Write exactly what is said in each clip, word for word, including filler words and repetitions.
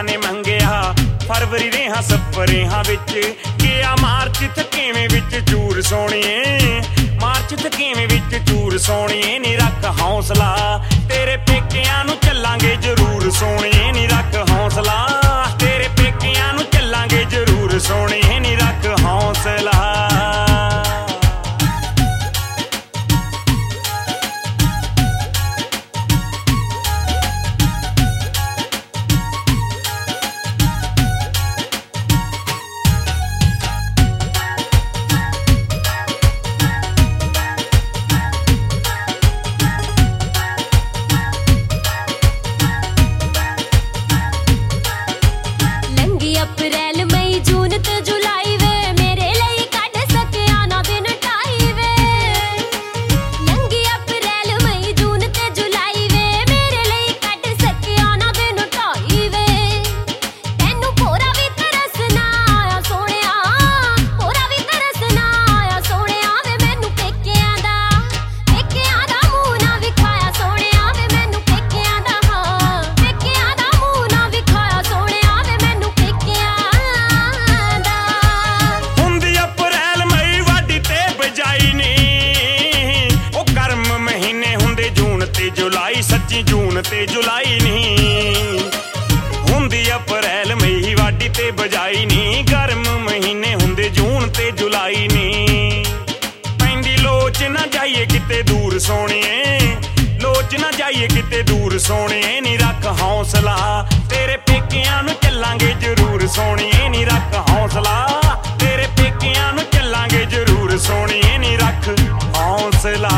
ने मंगिया फरवरी रेहा सपरेहां विच गया मार्च थकेवें विच चूर सोहणिए मार्च थकेवें विच चूर सोहणिए नी रख हौसला तेरे पेकियां नूं चलांगे जरूर सोहणिए नी रख हौसला तेरे पेकियां नूं चलांगे जरूर सोहणिए नी रख हौसला। अप्रैल मई जून ते जुलाई वे मेरे लिए कढ सकिया ना दिन ढाई वे लंघी अप्रैल मई जून ते जुलाई वे मेरे लिए कढ सकिया ना दिन ढाई वे तैनू भोरा भी तरस ना आया सोहणिया भोरा भी तरस ना आया सोहणिया वे मैनू पेकियां दा पेकियां दा मूंह ना विखाया सोहणिया वे मैनू पेकियां दा हां पेकियां दा मूंह ना विखाया सोहणिया वे मैनू जुलाई सच्ची जून ते जुलाई नहीं हुंदी अप्रैल मई वाडी ते बजाई नहीं गर्म महीने हुंदे जून ते जुलाई नहीं पैंदी लोच ना जाइए किते दूर सोहणिए लोच ना जाइए किते दूर सोहणिए नी रख हौसला तेरे पेकियां नूं चलांगे जरूर सोहणिए नी रख हौसला तेरे पेकियां नूं चलांगे जरूर सोहणिए नी रख हौसला।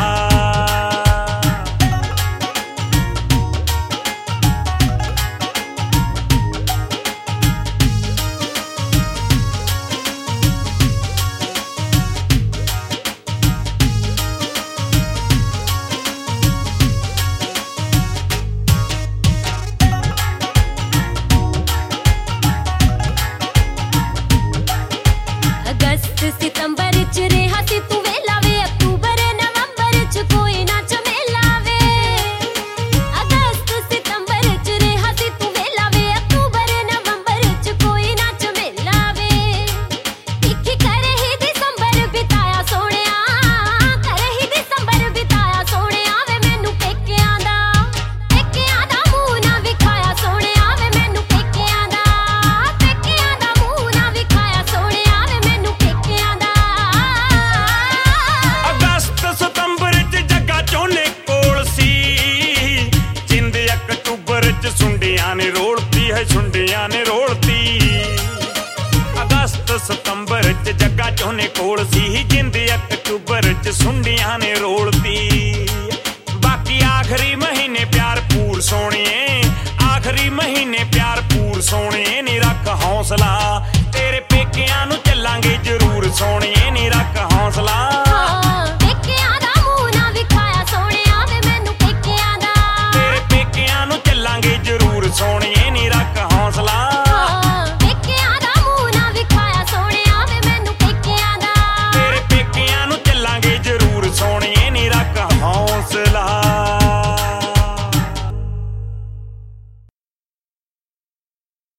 सितंबर च रेहा सी तू वेला वे अक्तूबर नवंबर च कोई ना झमेला वे अगस्त सितंबर च रेहा सी तू वेला वे अक्तूबर नवंबर च कोई ना झमेला वे तिखी कर ही दिसंबर बिताया सोहणिया कर ही दिसंबर बिताया सोहणिया वे मैनू पेकियां दा पेकियां दा मूंह ना विखाया सोहणिया वे मैनू पेकियां दा पेकियां दा मूंह ना विखाया सोहणिया वे मैनू अगस्त सितंबर च जग्गा चोने कोल सी जिंद अक्तूबर च सुंडियां ने रोलती है सुंडियां ने रोलती अगस्त सितंबर च जग्गा चोने कोल सी जिंद अक्तूबर च सुंडियां ने रोलती बाकी आखिरी महीने प्यार पूर सोहणिए आखिरी महीने प्यार पूर सोहणिए नी रख हौसला